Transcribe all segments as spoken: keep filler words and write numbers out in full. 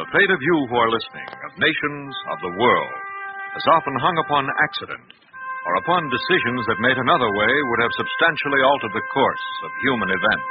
The fate of you who are listening, of nations, of the world, has often hung upon accident or upon decisions that made another way would have substantially altered the course of human events.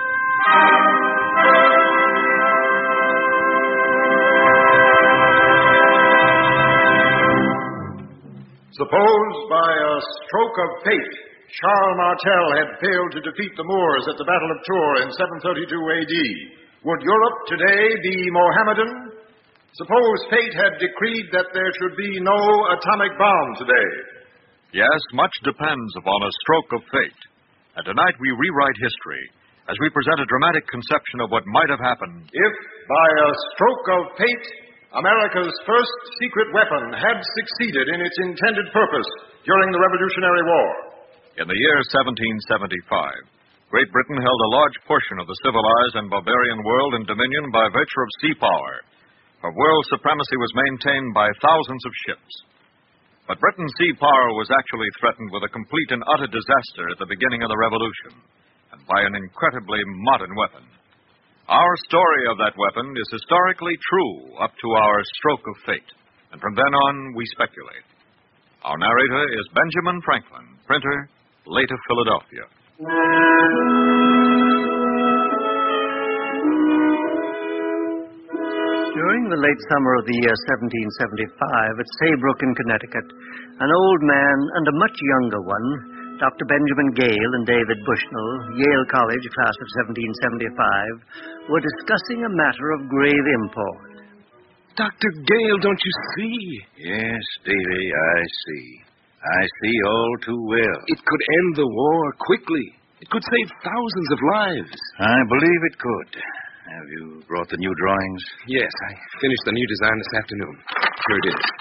Suppose by a stroke of fate, Charles Martel had failed to defeat the Moors at the Battle of Tours in seven thirty-two A D, would Europe today be Mohammedan? Suppose fate had decreed that there should be no atomic bomb today. Yes, much depends upon a stroke of fate. And tonight we rewrite history as we present a dramatic conception of what might have happened if, by a stroke of fate, America's first secret weapon had succeeded in its intended purpose during the Revolutionary War. In the year seventeen seventy-five, Great Britain held a large portion of the civilized and barbarian world in dominion by virtue of sea power. Her world supremacy was maintained by thousands of ships. But Britain's sea power was actually threatened with a complete and utter disaster at the beginning of the Revolution, and by an incredibly modern weapon. Our story of that weapon is historically true up to our stroke of fate, and from then on we speculate. Our narrator is Benjamin Franklin, printer, late of Philadelphia. During the late summer of the year seventeen seventy-five, at Saybrook in Connecticut, an old man and a much younger one, Doctor Benjamin Gale and David Bushnell, Yale College, class of seventeen seventy-five, were discussing a matter of grave import. Doctor Gale, don't you see? Yes, Davy, I see. I see all too well. It could end the war quickly. It could save thousands of lives. I believe it could. Have you brought the new drawings? Yes, I finished the new design this afternoon. Here it is.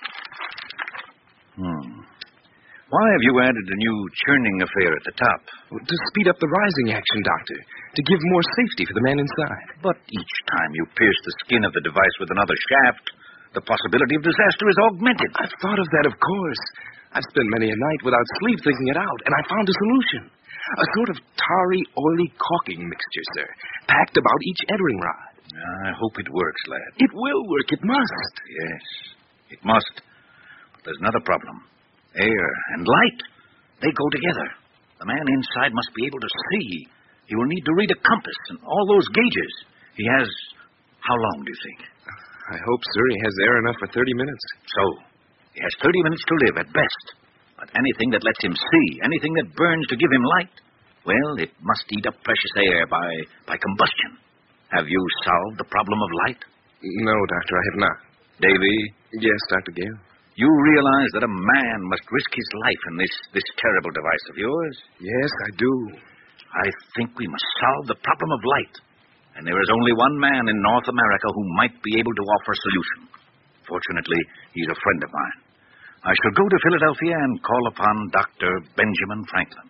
Hmm. Why have you added a new churning affair at the top? To speed up the rising action, Doctor. To give more safety for the man inside. But each time you pierce the skin of the device with another shaft, the possibility of disaster is augmented. I've thought of that, of course. I've spent many a night without sleep thinking it out, and I found a solution. A sort of tarry, oily caulking mixture, sir, packed about each entering rod. I hope it works, lad. It will work. It must. Yes, it must. But there's another problem. Air and light, they go together. The man inside must be able to see. He will need to read a compass and all those gauges. He has... how long, do you think? I hope, sir, he has air enough for thirty minutes. So, he has thirty minutes to live at best. But anything that lets him see, anything that burns to give him light, well, it must eat up precious air by, by combustion. Have you solved the problem of light? No, Doctor, I have not. Davy? Yes, Doctor Gale? You realize that a man must risk his life in this, this terrible device of yours? Yes, I do. I think we must solve the problem of light. And there is only one man in North America who might be able to offer a solution. Fortunately, he's a friend of mine. I shall go to Philadelphia and call upon Doctor Benjamin Franklin.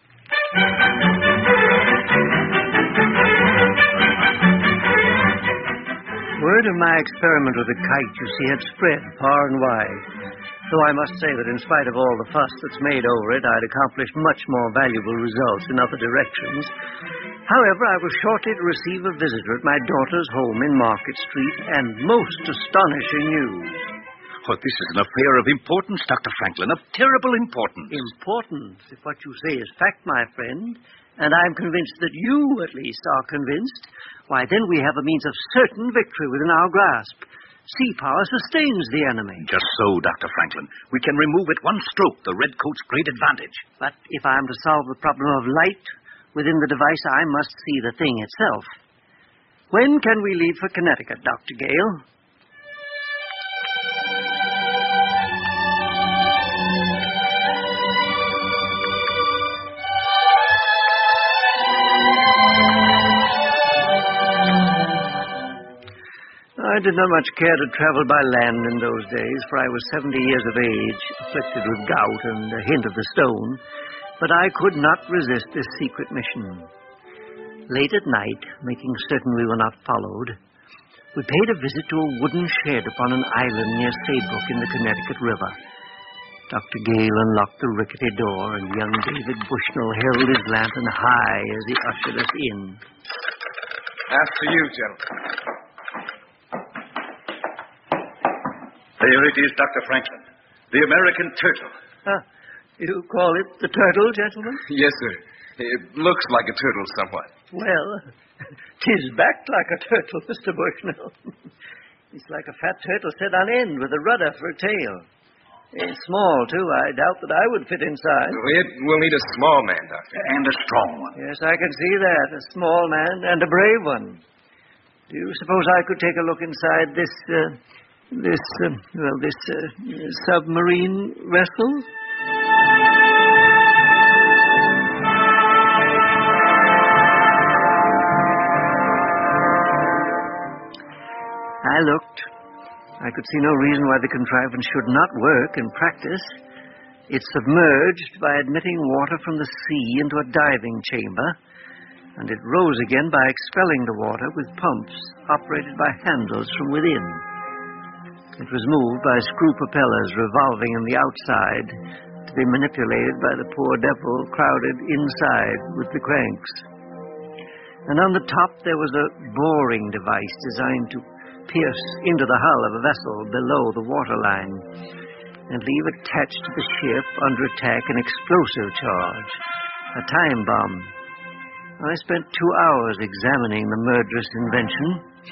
Word of my experiment with the kite, you see, had spread far and wide. Though I must say that in spite of all the fuss that's made over it, I'd accomplished much more valuable results in other directions. However, I was shortly to receive a visitor at my daughter's home in Market Street, and most astonishing news. Oh, this is an affair of importance, Doctor Franklin, of terrible importance. Importance? If what you say is fact, my friend, and I'm convinced that you, at least, are convinced, why, then we have a means of certain victory within our grasp. Sea power sustains the enemy. Just so, Doctor Franklin. We can remove at one stroke the Redcoats' great advantage. But if I am to solve the problem of light within the device, I must see the thing itself. When can we leave for Connecticut, Doctor Gale? I did not much care to travel by land in those days, for I was seventy years of age, afflicted with gout and a hint of the stone, but I could not resist this secret mission. Late at night, making certain we were not followed, we paid a visit to a wooden shed upon an island near Saybrook in the Connecticut River. Doctor Gale unlocked the rickety door, and young David Bushnell held his lantern high as he ushered us in. After you, gentlemen. There it is, Doctor Franklin. The American turtle. Ah, you call it the turtle, gentlemen? Yes, sir. It looks like a turtle somewhat. Well, 'tis backed like a turtle, Mister Bushnell. It's like a fat turtle set on end with a rudder for a tail. It's small, too. I doubt that I would fit inside. It will need a small man, Doctor. And a strong one. Yes, I can see that. A small man and a brave one. Do you suppose I could take a look inside this, uh, this, uh, well, this uh, submarine vessel? I looked. I could see no reason why the contrivance should not work in practice. It submerged by admitting water from the sea into a diving chamber, and it rose again by expelling the water with pumps operated by handles from within. It was moved by screw propellers revolving on the outside to be manipulated by the poor devil crowded inside with the cranks. And on the top there was a boring device designed to pierce into the hull of a vessel below the waterline and leave attached to the ship under attack an explosive charge, a time bomb. I spent two hours examining the murderous invention.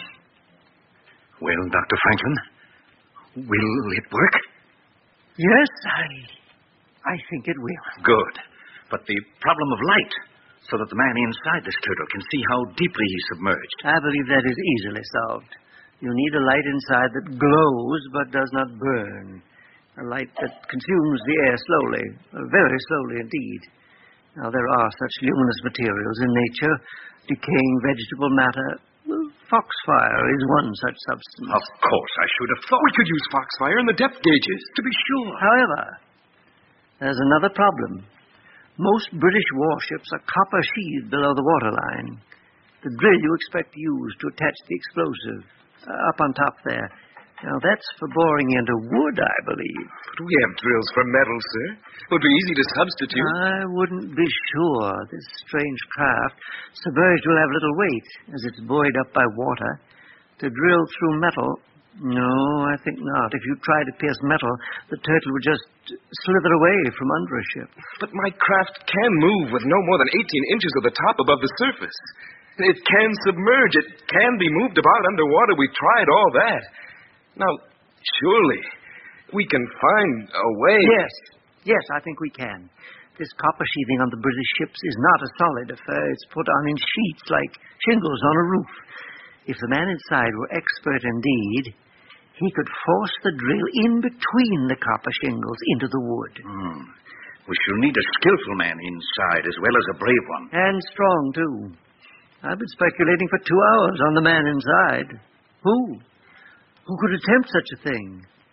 Well, Doctor Franklin, will it work? Yes, I, I think it will. Good. But the problem of light, so that the man inside this turtle can see how deeply he's submerged. I believe that is easily solved. You need a light inside that glows but does not burn. A light that consumes the air slowly, very slowly indeed. Now, there are such luminous materials in nature, decaying vegetable matter. Well, foxfire is one such substance. Of course, I should have thought. We could use foxfire in the depth gauges, to be sure. However, there's another problem. Most British warships are copper sheathed below the waterline. The drill you expect to use to attach the explosive uh, up on top there. Now, that's for boring into wood, I believe. But we have drills for metal, sir. It would be easy to substitute. I wouldn't be sure. This strange craft, submerged, will have little weight, as it's buoyed up by water. To drill through metal, no, I think not. If you try to pierce metal, the turtle would just slither away from under a ship. But my craft can move with no more than eighteen inches of the top above the surface. It can submerge. It can be moved about underwater. We tried all that. Now, surely, we can find a way. Yes, yes, I think we can. This copper sheathing on the British ships is not a solid affair. It's put on in sheets like shingles on a roof. If the man inside were expert indeed, he could force the drill in between the copper shingles into the wood. Hmm. We shall need a skillful man inside as well as a brave one. And strong, too. I've been speculating for two hours on the man inside. Who? Who could attempt such a thing?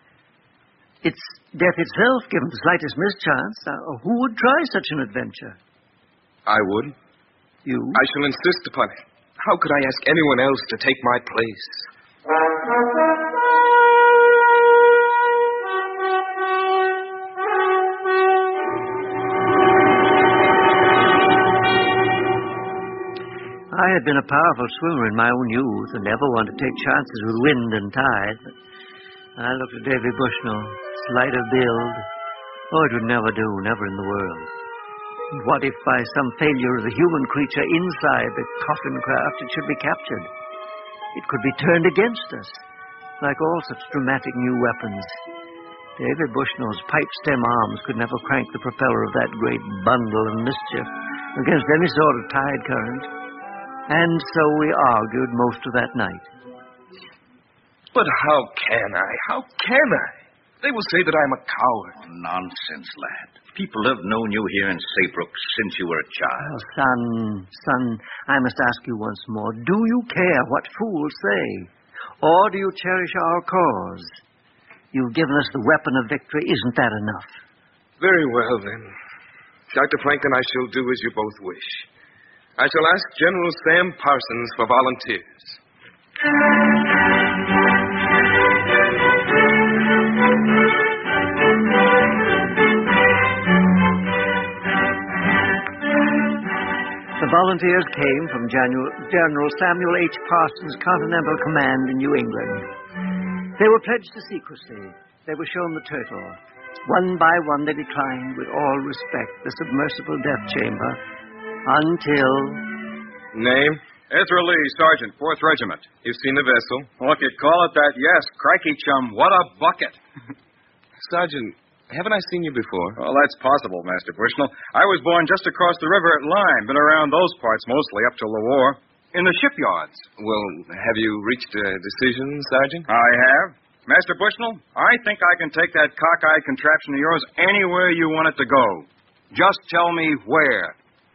It's death itself, given the slightest mischance. Uh, who would try such an adventure? I would. You? I shall insist upon it. How could I ask anyone else to take my place? I had been a powerful swimmer in my own youth and never wanted to take chances with wind and tide. But I looked at Davy Bushnell, slight of build. Oh, it would never do, never in the world. And what if by some failure of the human creature inside the coffin craft it should be captured? It could be turned against us, like all such dramatic new weapons. David Bushnell's pipe-stem arms could never crank the propeller of that great bundle of mischief against any sort of tide current. And so we argued most of that night. But how can I? How can I? They will say that I'm a coward. Nonsense, lad. People have known you here in Saybrook since you were a child. Oh, son, son, I must ask you once more. Do you care what fools say? Or do you cherish our cause? You've given us the weapon of victory. Isn't that enough? Very well, then. Doctor Franklin, I shall do as you both wish. I shall ask General Sam Parsons for volunteers. The volunteers came from General, General Samuel H. Parsons' Continental Command in New England. They were pledged to secrecy. They were shown the turtle. One by one, they declined, with all respect, the submersible death chamber, until... Name? Ezra Lee, Sergeant, fourth Regiment. You've seen the vessel? Well, if you call it that, yes. Crikey, chum, what a bucket. Sergeant, haven't I seen you before? Well, that's possible, Master Bushnell. I was born just across the river at Lyme. Been around those parts mostly up till the war. In the shipyards. Well, have you reached a decision, Sergeant? I have. Master Bushnell, I think I can take that cockeyed contraption of yours anywhere you want it to go. Just tell me where.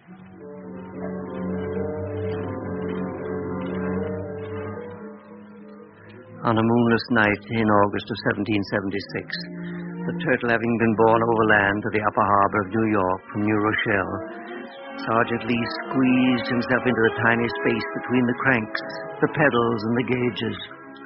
On a moonless night in August of seventeen seventy-six, the turtle having been borne overland to the upper harbor of New York from New Rochelle, Sergeant Lee squeezed himself into the tiny space between the cranks, the pedals, and the gauges.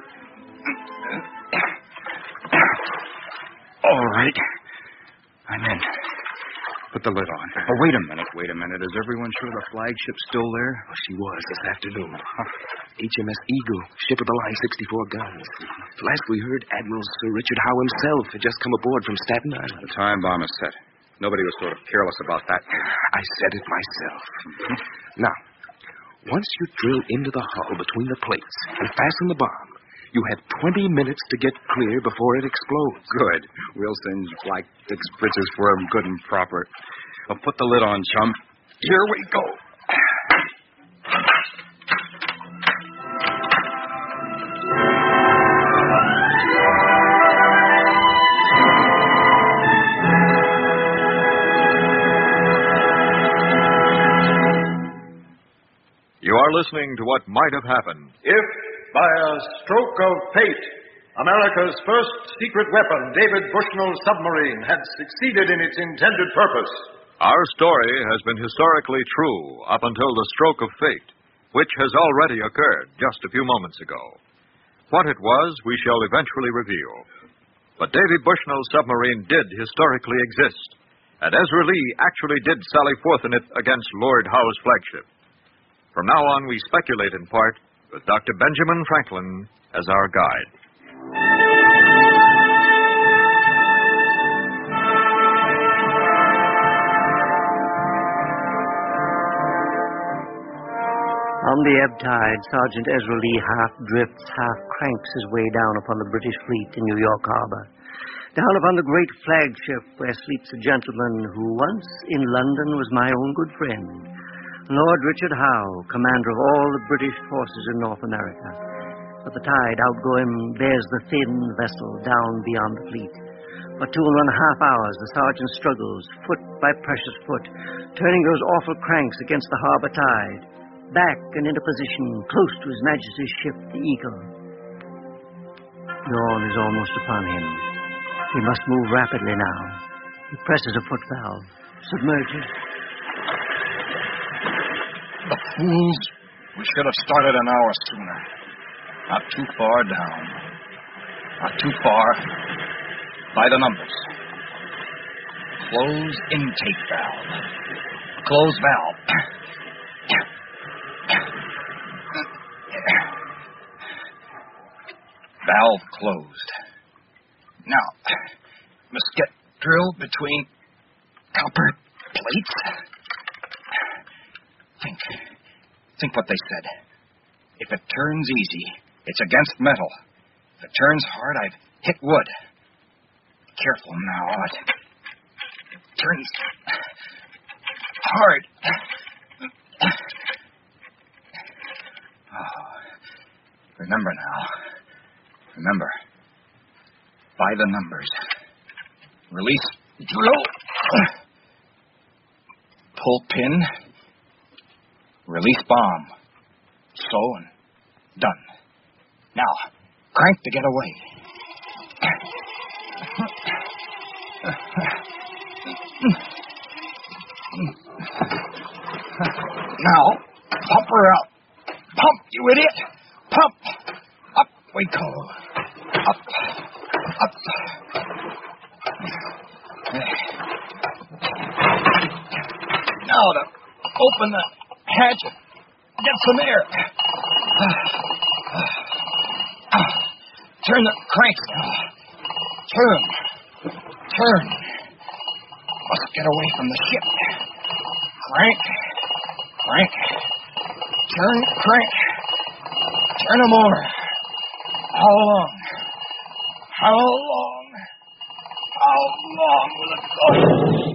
All right. I'm in. Put the lid on. Oh, wait a minute, wait a minute. Is everyone sure the flagship's still there? Well, she was this afternoon. H M S Eagle, ship of the line, sixty-four guns. Last we heard, Admiral Sir Richard Howe himself had just come aboard from Staten Island. The time bomb is set. Nobody was sort of careless about that. I said it myself. Now, once you drill into the hull between the plates and fasten the bomb, you have twenty minutes to get clear before it explodes. Good. We'll singe black thick spritzes for him good and proper. Well, put the lid on, chum. Here we go. You are listening to What Might Have Happened. If, by a stroke of fate, America's first secret weapon, David Bushnell's submarine, had succeeded in its intended purpose. Our story has been historically true up until the stroke of fate, which has already occurred just a few moments ago. What it was, we shall eventually reveal. But Davy Bushnell's submarine did historically exist, and Ezra Lee actually did sally forth in it against Lord Howe's flagship. From now on, we speculate in part with Doctor Benjamin Franklin as our guide. On the ebb tide, Sergeant Ezra Lee half drifts, half cranks his way down upon the British fleet in New York Harbor. Down upon the great flagship where sleeps a gentleman who once in London was my own good friend, Lord Richard Howe, commander of all the British forces in North America. But the tide outgoing bears the thin vessel down beyond the fleet. For two and one half hours, the sergeant struggles, foot by precious foot, turning those awful cranks against the harbor tide, back and into position close to His Majesty's ship, the Eagle. Dawn is almost upon him. He must move rapidly now. He presses a foot valve, submerges. The fools! We should have started an hour sooner. Not too far down. Not too far. By the numbers. Close intake valve. Close valve. Valve closed. Now, must get drilled between copper plates. Think. Think what they said. If it turns easy, it's against metal. If it turns hard, I've hit wood. Careful now. It turns hard. Oh. Remember now. Remember. By the numbers. Release drill. Pull pin. Release bomb. So and done. Now, crank to get away. Now, pump her out. Pump, you idiot. Pump. Up we go. Up. Up. Now to open the hatch and get some air. Turn the Crank. Turn. Turn. Must get away from the ship. Crank. Crank. Turn, crank. Turn 'em more. How long? How long? How long will it go?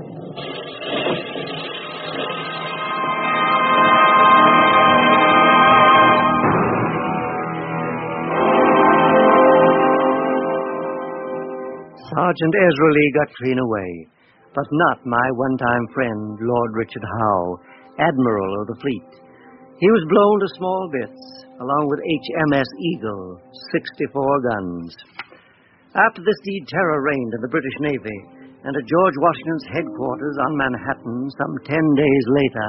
Sergeant Ezra Lee got clean away, but not my one-time friend, Lord Richard Howe, Admiral of the fleet. He was blown to small bits, along with H M S Eagle, sixty-four guns. After this deed, terror reigned in the British Navy, and at George Washington's headquarters on Manhattan some ten days later.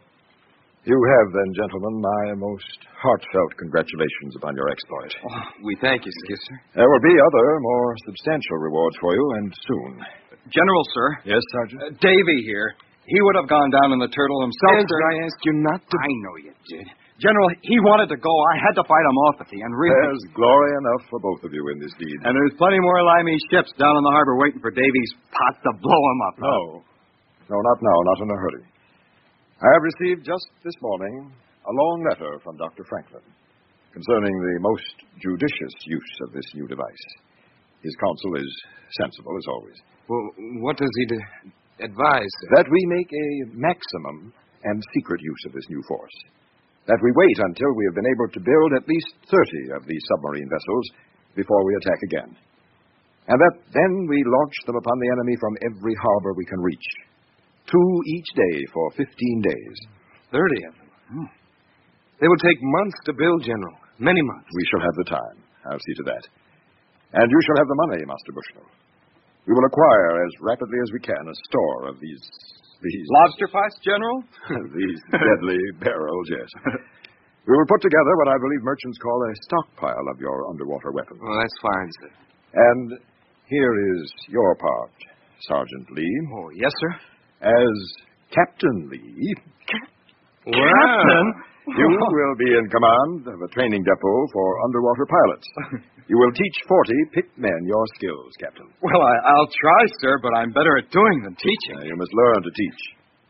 You have, then, gentlemen, my most heartfelt congratulations upon your exploit. Oh, we thank you, sir. Yes, sir. There will be other, more substantial rewards for you, and soon. General, sir. Yes, Sergeant? Uh, Davy here. He would have gone down in the Turtle himself, Ezra, sir. I asked you not to... I know you did. General, he wanted to go. I had to fight him off at the end, really. There's glory enough for both of you in this deed. And there's plenty more limey ships down in the harbor waiting for Davy's pot to blow him up. No. No, not now, not in a hurry. I have received just this morning a long letter from Doctor Franklin concerning the most judicious use of this new device. His counsel is sensible, as always. Well, what does he do? Advise, sir? That we make a maximum and secret use of this new force. That we wait until we have been able to build at least thirty of these submarine vessels before we attack again. And that then we launch them upon the enemy from every harbor we can reach. Two each day for fifteen days. Thirty of them. Hmm. They will take months to build, General. Many months. We shall have the time. I'll see to that. And you shall have the money, Master Bushnell. We will acquire as rapidly as we can a store of these... these... Lobster pots, General? these deadly barrels, yes. We will put together what I believe merchants call a stockpile of your underwater weapons. Oh, that's fine, sir. And here is your part, Sergeant Lee. Oh, yes, sir. As Captain Lee... Wow. Captain? You will be in command of a training depot for underwater pilots. You will teach forty picked men your skills, Captain. Well, I, I'll try, sir, but I'm better at doing than teaching. Uh, you must learn to teach.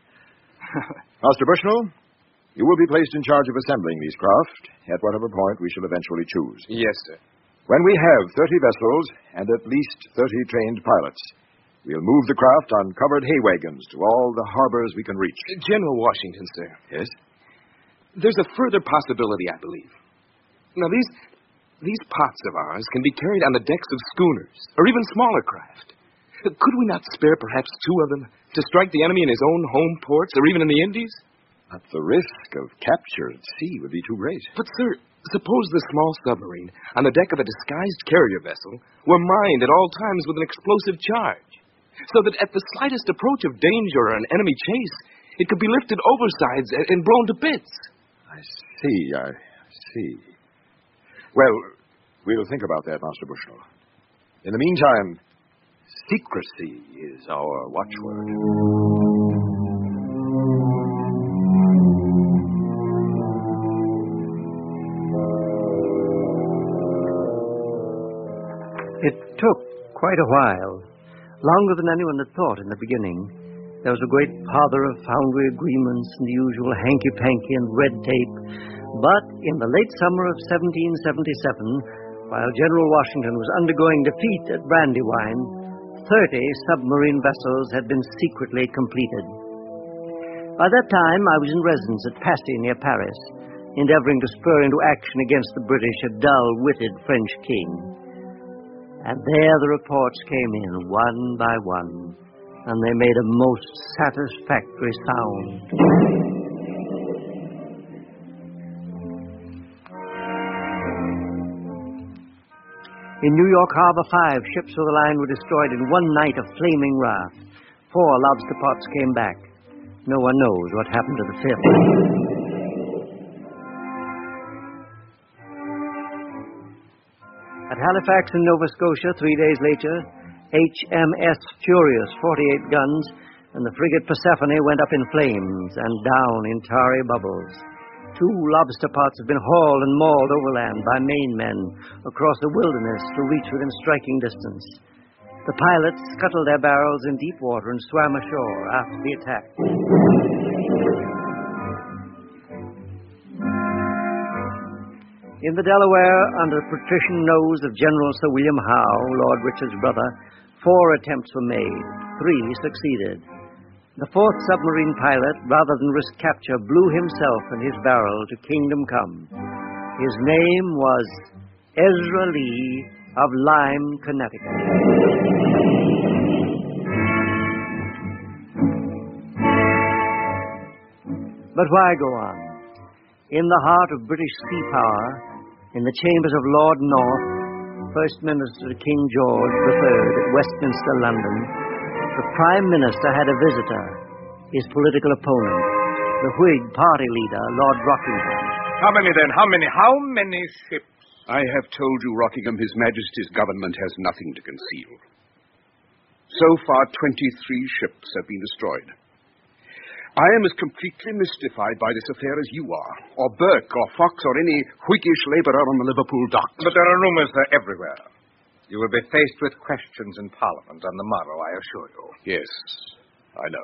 Master Bushnell, you will be placed in charge of assembling these craft at whatever point we shall eventually choose. Yes, sir. When we have thirty vessels and at least thirty trained pilots, we'll move the craft on covered hay wagons to all the harbors we can reach. General Washington, sir. Yes? There's a further possibility, I believe. Now, these these pots of ours can be carried on the decks of schooners, or even smaller craft. Could we not spare perhaps two of them to strike the enemy in his own home ports, or even in the Indies? But the risk of capture at sea would be too great. But, sir, suppose the small submarine on the deck of a disguised carrier vessel were mined at all times with an explosive charge, so that at the slightest approach of danger or an enemy chase, it could be lifted oversides and blown to bits. I see, I see. Well, we'll think about that, Master Bushnell. In the meantime, secrecy is our watchword. It took quite a while, longer than anyone had thought in the beginning. There was a great pother of foundry agreements and the usual hanky-panky and red tape. But in the late summer of seventeen seventy-seven, while General Washington was undergoing defeat at Brandywine, thirty submarine vessels had been secretly completed. By that time, I was in residence at Passy near Paris, endeavoring to spur into action against the British a dull-witted French king. And there the reports came in, one by one, and they made a most satisfactory sound. In New York Harbor, five ships of the line were destroyed in one night of flaming wrath. Four lobster pots came back. No one knows what happened to the fifth. At Halifax in Nova Scotia, three days later, H M S Furious, forty-eight guns, and the frigate Persephone went up in flames and down in tarry bubbles. Two lobster pots have been hauled and mauled overland by Maine men across the wilderness to reach within striking distance. The pilots scuttled their barrels in deep water and swam ashore after the attack. In the Delaware, under the patrician nose of General Sir William Howe, Lord Richard's brother, four attempts were made. Three succeeded. The fourth submarine pilot, rather than risk capture, blew himself and his barrel to kingdom come. His name was Ezra Lee of Lyme, Connecticut. But why go on? In the heart of British sea power, in the chambers of Lord North, First Minister King George the Third at Westminster, London, the Prime Minister had a visitor, his political opponent, the Whig party leader, Lord Rockingham. How many then? How many? How many ships? I have told you, Rockingham, His Majesty's government has nothing to conceal. So far, twenty-three ships have been destroyed. I am as completely mystified by this affair as you are, or Burke, or Fox, or any Whiggish labourer on the Liverpool docks. But there are rumours there everywhere. You will be faced with questions in Parliament on the morrow, I assure you. Yes, I know.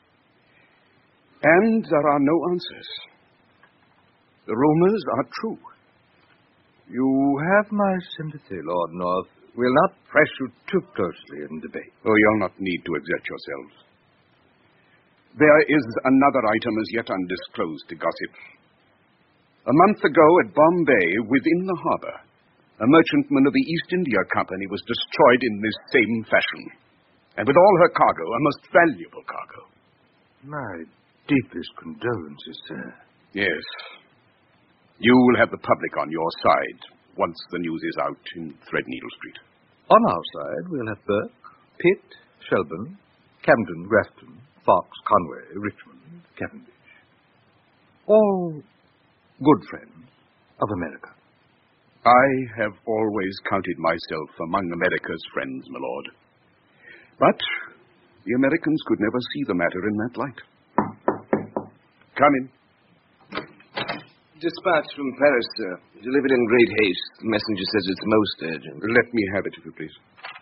And there are no answers. The rumours are true. You have my sympathy, Lord North. We'll not press you too closely in debate. Oh, you'll not need to exert yourselves. There is another item as yet undisclosed to gossip. A month ago at Bombay, within the harbour, a merchantman of the East India Company was destroyed in this same fashion, and with all her cargo, a most valuable cargo. My deepest condolences, sir. Yes. You will have the public on your side once the news is out in Threadneedle Street. On our side, we'll have Burke, Pitt, Shelburne, Camden, Grafton, Fox, Conway, Richmond, Cavendish. All good friends of America. I have always counted myself among America's friends, my lord. But the Americans could never see the matter in that light. Come in. Dispatch from Paris, sir. Delivered in great haste. The messenger says it's most urgent. Let me have it, if you please.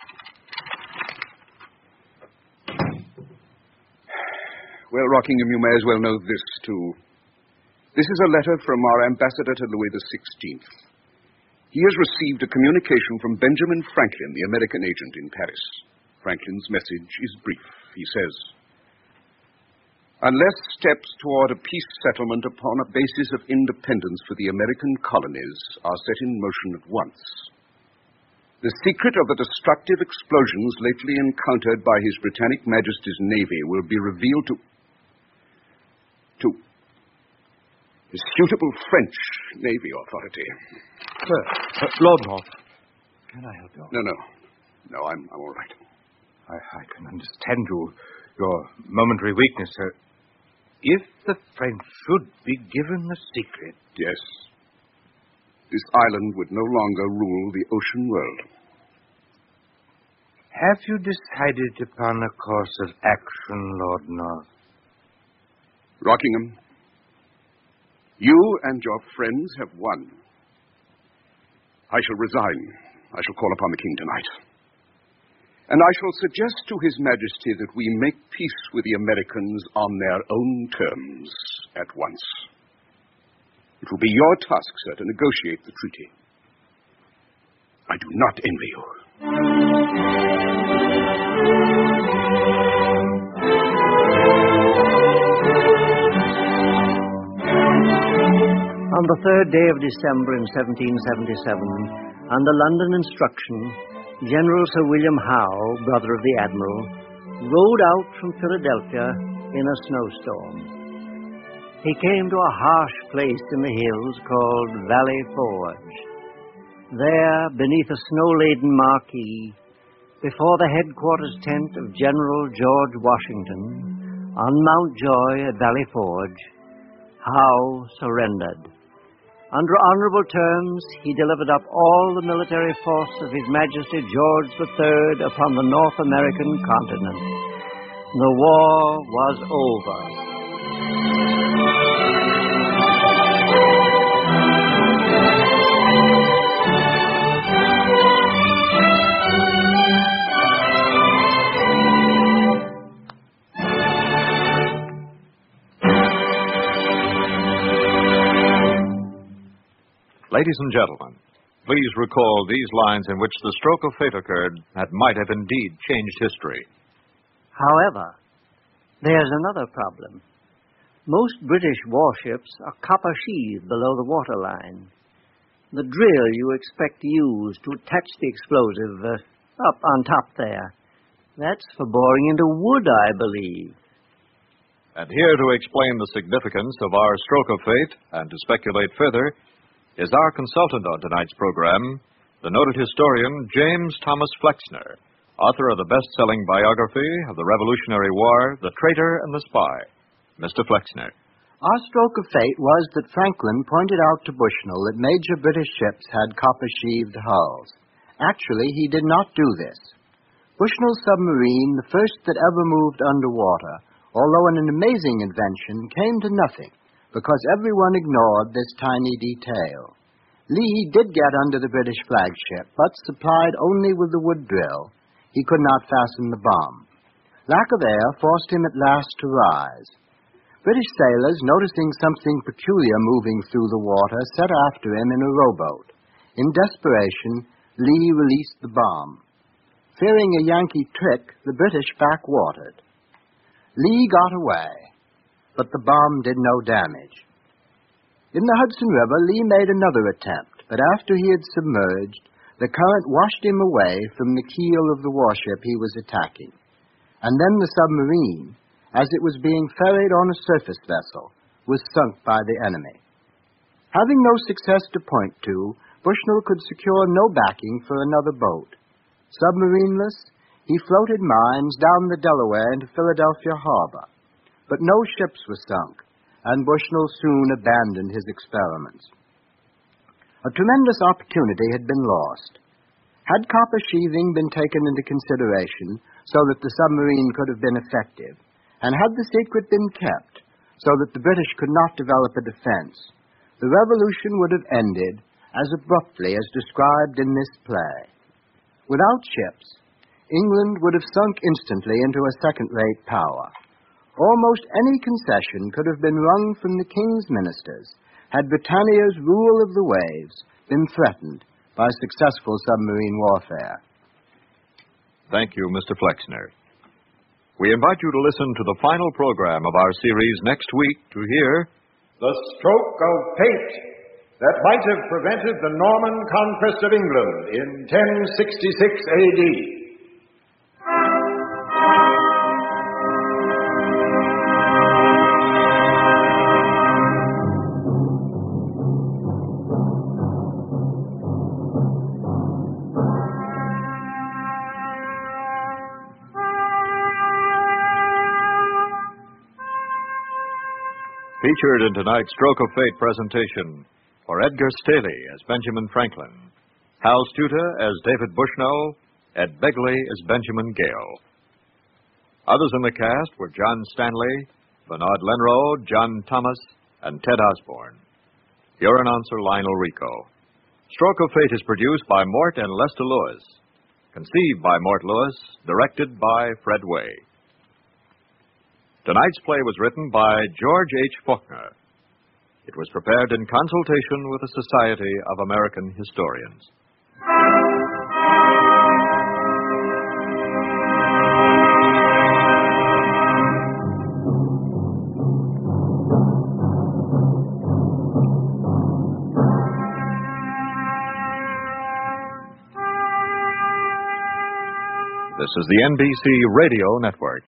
Well, Rockingham, you may as well know this, too. This is a letter from our ambassador to Louis the Sixteenth. He has received a communication from Benjamin Franklin, the American agent in Paris. Franklin's message is brief. He says, unless steps toward a peace settlement upon a basis of independence for the American colonies are set in motion at once, the secret of the destructive explosions lately encountered by His Britannic Majesty's Navy will be revealed to... to... the suitable French Navy authority. Sir, uh, Lord North, can I help you? No, no. No, I'm, I'm all right. I, I can understand you, your momentary weakness, sir. If the French should be given the secret... Yes. This island would no longer rule the ocean world. Have you decided upon a course of action, Lord North? Rockingham, you and your friends have won. I shall resign. I shall call upon the king tonight. And I shall suggest to His Majesty that we make peace with the Americans on their own terms at once. It will be your task, sir, to negotiate the treaty. I do not envy you. On the third day of December in seventeen seventy-seven, under London instruction, General Sir William Howe, brother of the Admiral, rode out from Philadelphia in a snowstorm. He came to a harsh place in the hills called Valley Forge. There, beneath a snow-laden marquee, before the headquarters tent of General George Washington, on Mount Joy at Valley Forge, Howe surrendered. Under honorable terms, he delivered up all the military force of His Majesty George the Third upon the North American continent. The war was over. Ladies and gentlemen, please recall these lines in which the stroke of fate occurred that might have indeed changed history. However, there's another problem. Most British warships are copper-sheathed below the waterline. The drill you expect to use to attach the explosive uh, up on top there, that's for boring into wood, I believe. And here to explain the significance of our stroke of fate and to speculate further is our consultant on tonight's program, the noted historian James Thomas Flexner, author of the best-selling biography of the Revolutionary War, The Traitor and the Spy. Mister Flexner. Our stroke of fate was that Franklin pointed out to Bushnell that major British ships had copper-sheathed hulls. Actually, he did not do this. Bushnell's submarine, the first that ever moved underwater, although an amazing invention, came to nothing because everyone ignored this tiny detail. Lee did get under the British flagship, but supplied only with the wood drill. He could not fasten the bomb. Lack of air forced him at last to rise. British sailors, noticing something peculiar moving through the water, set after him in a rowboat. In desperation, Lee released the bomb. Fearing a Yankee trick, the British backwatered. Lee got away, but the bomb did no damage. In the Hudson River, Lee made another attempt, but after he had submerged, the current washed him away from the keel of the warship he was attacking. And then the submarine, as it was being ferried on a surface vessel, was sunk by the enemy. Having no success to point to, Bushnell could secure no backing for another boat. Submarineless, he floated mines down the Delaware into Philadelphia harbor. But no ships were sunk, and Bushnell soon abandoned his experiments. A tremendous opportunity had been lost. Had copper sheathing been taken into consideration so that the submarine could have been effective, and had the secret been kept so that the British could not develop a defense, the revolution would have ended as abruptly as described in this play. Without ships, England would have sunk instantly into a second-rate power. Almost any concession could have been wrung from the king's ministers had Britannia's rule of the waves been threatened by successful submarine warfare. Thank you, Mister Flexner. We invite you to listen to the final program of our series next week to hear The Stroke of Fate that might have prevented the Norman conquest of England in ten sixty-six A D. Featured in tonight's Stroke of Fate presentation were Edgar Staley as Benjamin Franklin, Hal Stuta as David Bushnell, Ed Begley as Benjamin Gale. Others in the cast were John Stanley, Bernard Lenroe, John Thomas, and Ted Osborne. Your announcer, Lionel Rico. Stroke of Fate is produced by Mort and Lester Lewis. Conceived by Mort Lewis, directed by Fred Way. Tonight's play was written by George H. Faulkner. It was prepared in consultation with the Society of American Historians. This is the N B C Radio Network.